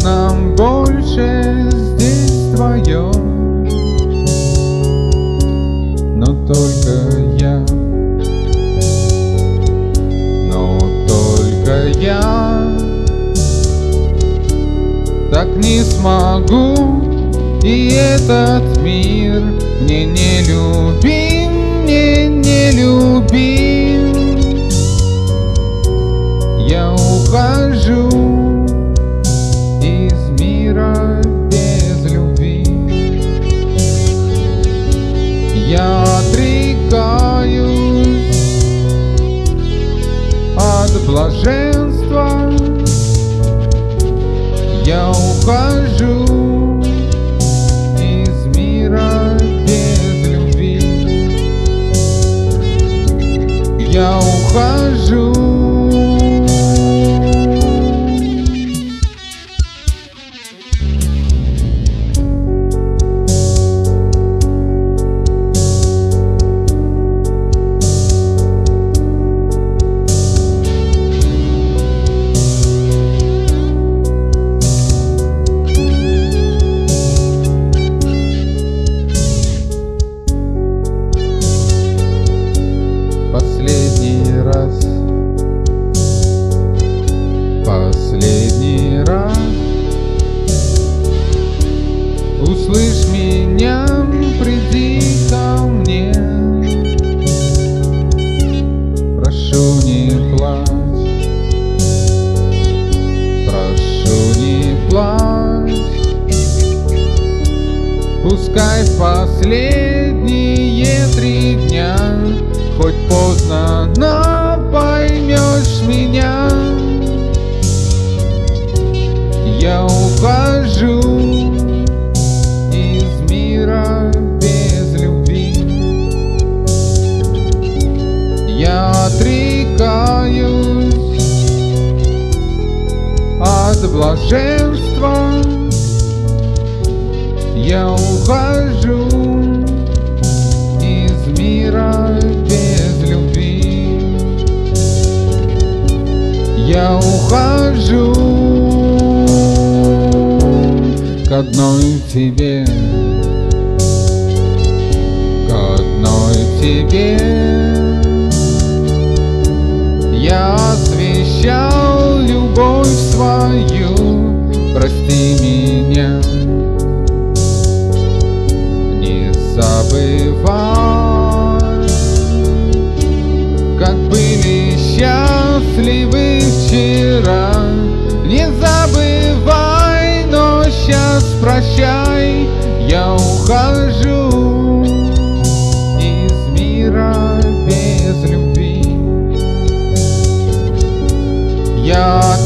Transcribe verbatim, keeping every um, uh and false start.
нам больше здесь вдвоем, но только я, но только я так не смогу, и этот мир мне не любим, мне не любим. Я ухожу из мира без любви. Я отрекаюсь от блаженства. Я ухожу из мира без любви. Я ухожу. Последний раз, последний раз услышь меня, приди ко мне. Прошу, не плачь, прошу, не плачь. Пускай в последние три дня, хоть поздно, но поймешь меня. Я ухожу из мира без любви. Я отрекаюсь от блаженства. Я ухожу из мира без любви. Я ухожу к одной тебе, к одной тебе. Я освящал любовь свою, прости меня. Не забывай, как были счастливы вчера. Не забывай, но сейчас прощай. Я ухожу из мира без любви. Я